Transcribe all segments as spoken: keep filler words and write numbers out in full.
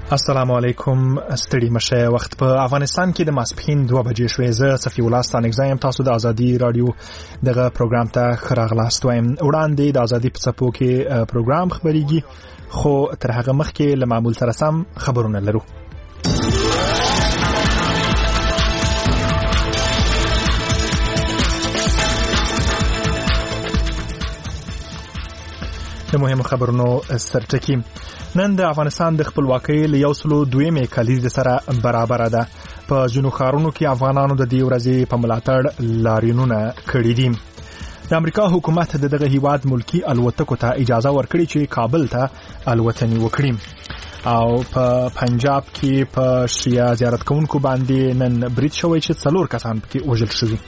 السلام علیکم. ستړي مشه. وخت په افغانستان کې د ماسپښین دوه بجې شوې. زه صفی الله ستانکزایم. تاسو د ازادي رادیو دغه پروګرام ته ښه راغلاست وایم. وړاندې د ازادي په څپو کې پروګرام خبريږي، خو تر هغه مخکې له معمول سره سم خبرونه لرو. د مهمو خبرونو سرټکی. نن د افغانستان د خپلواکۍ له یو سلو دویمې کلیزې سره برابر ده. په ځینو ښارونو کې افغانانو د دې ورځې په ملاتړ لاریونونه کړي دي. د امریکا حکومت د دغه هیواد ملکی الوتکو ته اجازه ورکړي چې کابل ته الوتنې وکړي. او په پنجاب کې په شیعه زیارت کوونکو باندې نن برید شوی چې څلور کسان پکې وژل شوي.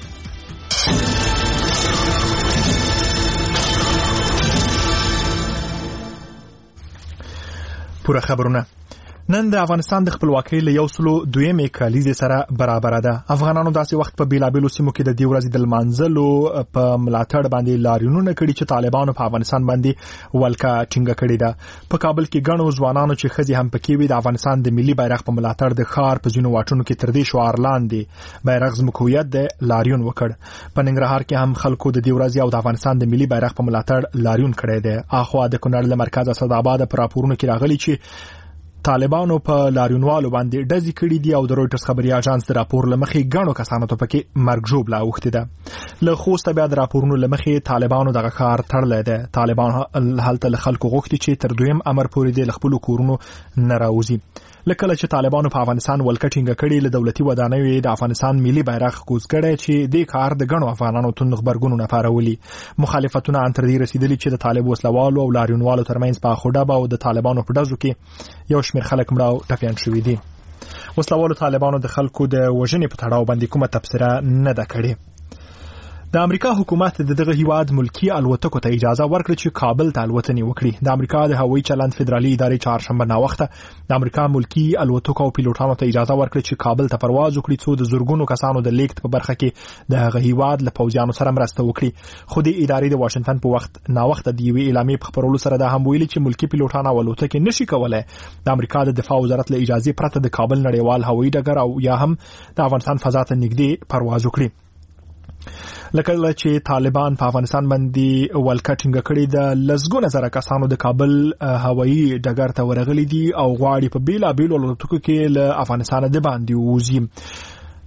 پوره خبرونه. نن د افغانستان د خپلواکۍ له یو سلو دویمې کلیزې سره برابر ده. افغانانو داسې وخت په بیلابېلو سیمو کې د دې ورځې د لمانځلو په ملاتړ باندې لاریونونه کړي چې طالبانو په افغانستان باندې ولکه ټینګه کړې ده. په کابل کې ګڼو ځوانانو چې ښځې هم پکې وي د افغانستان د ملي بیرغ په ملاتړ د ښار په ځینو واټونو کې تر دې شعار لاندې بیرغ زموږ هویت د لاریون وکړ. په ننګرهار کې هم خلکو د دې ورځې او د افغانستان د ملي بیرغ په ملاتړ لاریون کړی دی. اخوا د کونړ له مرکز اسداباد پر راپورونو کې راغلي چې طالبانو په لاریونوالو باندې ډزې کړي دي او د رويټرز خبري اژانس د راپور لمخې غاڼو کسانو ته پکې مرګ ژوبله اوخته ده. له خوست بیا د راپورونو لمخې طالبانو دغه کار تړلې ده. طالبان هلته له خلکو غوښتي چې تر دویم امر پورې د خپل کورونو نه راوځي. لکه چې طالبانو په افغانستان ولکټینګ کړي له دولتي ودانیو د افغانستان ملي بیرغ کوز کړي چې د کار د غنو افغانانو تون خبرګونو نه پارولي. مخالفتونه ان تر دې رسیدلي چې د طالب وسلوالو او لاریونوالو ترمنځ په خوډه او د طالبانو په دزو کې یو شمېر خلک مړه او ټپيان شوي دي. وسلوالو طالبانو د خلکو د وژنې په تړاو باندې کومه تبصره نه ده کړې. د امریکا حکومت د دغه هیواد ملکی الوتکو ته اجازه ورکړه چې کابل ته الوتنې وکړي. د امریکا د هوایي چلند فدرالي ادارې چهارشنبه ناوخته د امریکا ملکی الوتکو او پیلوټانو ته اجازه ورکړه چې کابل ته پرواز وکړي څو د زورګونو کسانو د لیکت په برخه کې د هغه هیواد له پوځیانو سره مرسته وکړي. خو د ادارې د واشنگټن په وخت ناوخته د یوې اعلامیې په خبرولو سره دا هم ویلي چې ملکی پیلوټان او الوتکې نشي کولای د امریکا د دفاع وزارت له اجازه پرته د کابل نړیوال هوایي ډګر او یا هم د افغانستان فضا ته نږدې پرواز وکړي. لکه چې طالبان په افغانستان باندې ولکټینګ کړي د لزګونه زره کسانو د کابل هوایي ډګر ته ورغلي دي او غواړي په بیلا بیل الوتکو کې له افغانستان د باندې ووزي.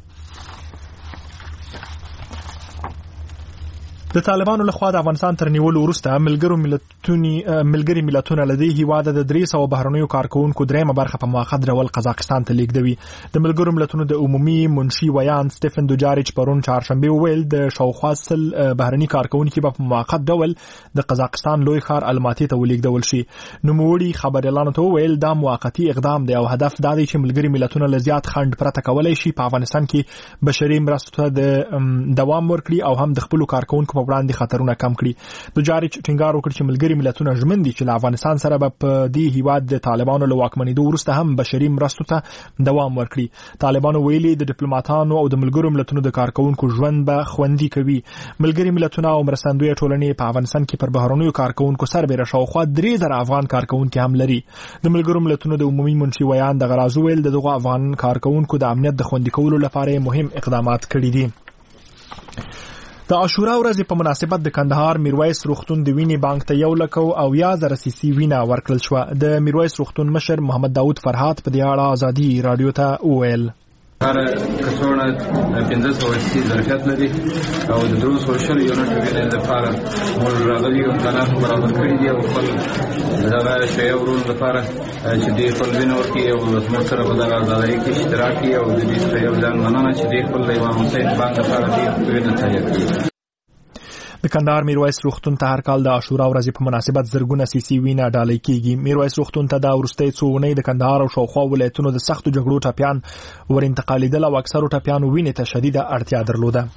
د طالبانو لخوا د افغانستان تر نیولو وروسته ملګرو ملتونی ملګری ملتونه لدی هیواده د درې سوه بهرنیو کارکونکو درېمه برخه په موقت ډول قزاقستان ته لیږدوي. د ملګرو ملتونو د عمومي منشي ویان سټيفن دوجاریچ پرون چهارشنبه ویل د شاوخوا سل بهرني کارکونکو په موقت ډول د قزاقستان لوی ښار الماتي ته ولیږدول شي. نوموړي خبريالانو ته ویل دا موقتی اقدام دی او هدف دا دی چې ملګری ملتونه لزیات خند پرته کولای شي په افغانستان کې بشري مرستو ته د دوام ورکړي او هم د خپل کارکونکو وړاندې خطرونه کم کړي. دوجاریچ ټینګار وکړ چې ملګری ملتونه ژمن دي چې له افغانستان سره به په دې هیواد د طالبانو له واکمنېدو وروسته هم بشري مرستو ته دوام ورکړي. طالبانو ویلي د ډیپلوماټانو او د ملګرو ملتونو د کارکونکو ژوند به خوندي کوي. ملګری ملتونه او مرستندوی ټولنې په افغانستان کې پر بهرنیو کارکونکو سربېره شاوخوا درې زره افغان کارکونکو هم لري. د ملګرو ملتونو د عمومي منشي ویان د غراز ویل دغه افغان کارکونکو د امنیت د خوندي کولو لپاره مهم اقدامات کړي دي. د عاشورا ورځې په مناسبت د کندهار میرویس روغتون د وینې بانک ته یو لک او یا زره سیسي وینه ورکړل شو. د میرویس روغتون مشر محمد داود فرحات په دې اړه ازادي رادیو ته وویل هر کڅوړه پنځه سوه سي ظرفیت لري او د درو سوشل یونټ وینې لپاره موږ راغلي او امکانات برابر کړي دي او خپل دغه شی ورون لپاره چې دې خپل وینه ورکړي او موږ سره په دغه ځای کې اشتراک کوي او د دې سره یو ځان مننه چې دې خپل یو حسین بانک لپاره دې وینه تیار کړي. د کندهار میرویس روغتون ته هر کال د عاشورا ورځې په مناسبت زرګونه سیسي وینه ډالۍ کیږي. میرویس روغتون ته د ورستۍ څو اونۍ د کندهار او شاوخوا ولایتونو د سختو جګړو ټپیان ور انتقالیدل او اکثرو ټپیانو وینې ته شدیده اړتیا درلوده.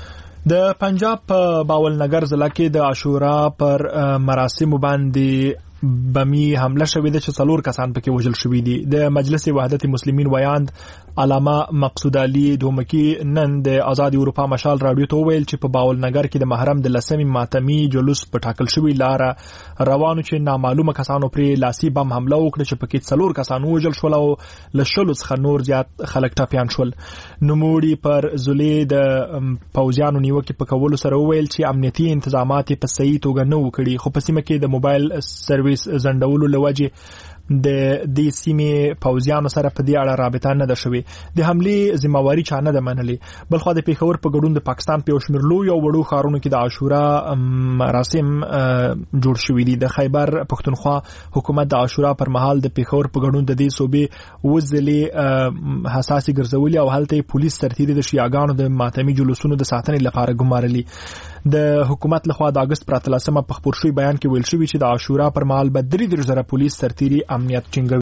د پنجاب په باول نګر ضلع کې د عاشورا پر مراسم باندې بمی حمله شوې ده چې څلور کسان پکې وژل شوي دي. د مجلس وحدت مسلمین ویاند علامه مقصود علي دومکی نن د آزاد اروپا مشال رادیو ته ویل چې په باول نګر کې د محرم د لسمې ماتمي جلوس په ټاکل شوی لار روانو چې نامعلومه کسانو پر لاسي بم حمله وکړه چې پکې څلور کسان وژل شول او لشلو څخه نور زیات خلک ټاپیان شول. نوموړي پر زولې د پوځیانو نیوکه په کولو سره ویل چې امنیتي انتظامات په صحیح توګه نه وکړي، خو په سیمه کې د موبایل سرویس زندولو لوجه د دې سیمې پوځیانو سره په دې اړه رابطه نه ده شوې. د حملې ذمہواری چا نه ده منلې. بلخو د پیښور په ګډون د پاکستان په شمیر لوی او وړو ښارونو کې د عاشورا مراسم جوړ شوې دي. د خیبر پښتونخوا حکومت د عاشورا پر مهال د پیښور په ګډون د دې صوبې وزلې حساسي ګرځولې او هلته پولیس سرتیري د شیعاګانو د ماتمي جلوسونو د ساتنې لپاره ګمارلي. د حکومت لخوا د اگست پر اتلسمه په خبر شوی بیان کې ویل شوی چې د عاشورا پر مهال به درې زره پولیس سرتیري امنیت ټینګوي.